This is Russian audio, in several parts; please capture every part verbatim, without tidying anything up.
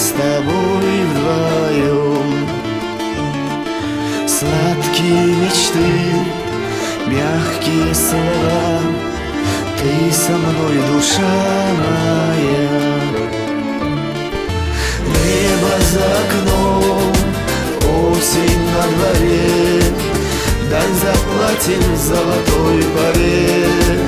с тобой вдвоем. Сладкие мечты, мягкие слова, ты со мной, душа моя. Небо за окном, осень на дворе, дань заплатим золотой поре.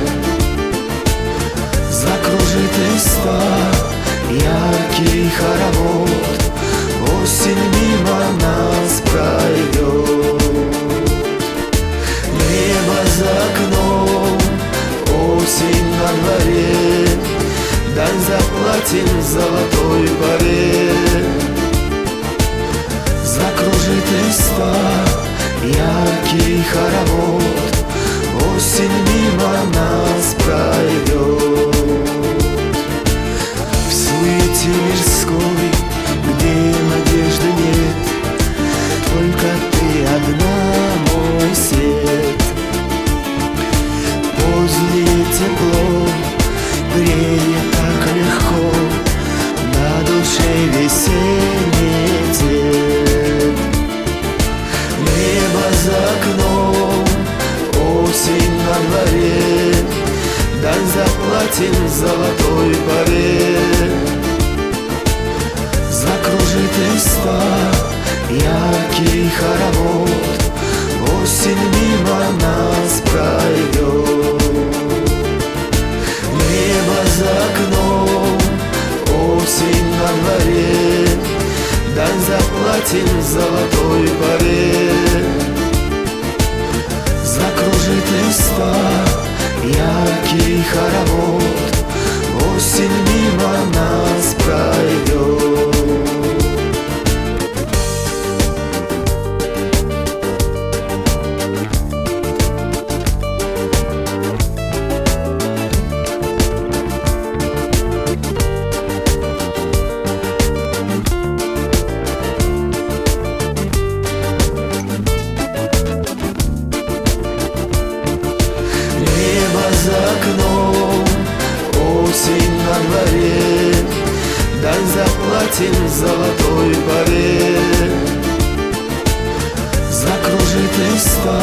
Закружит листва яркий хоровод, осень мимо нас пройдет. Небо за окном, осень на дворе, дань заплатим золотой поре. Закружит листва яркий хоровод, осень мимо нас пройдет. В суете мирской, где надежды нет, только ты одна, мой свет. Позднее тепло греет так легко, на душе весенний цвет. Небо за окном, осень на дворе, дань заплатим золотой поре. Закружит листва яркий хоровод, осень мимо нас пройдет. Небо за окном, осень на дворе, дань заплатим золотой поре. Закружит листва яркий хоровод, осень мимо нас пройдет. За окном, осень на дворе, дань заплатим золотой поре. Закружит листва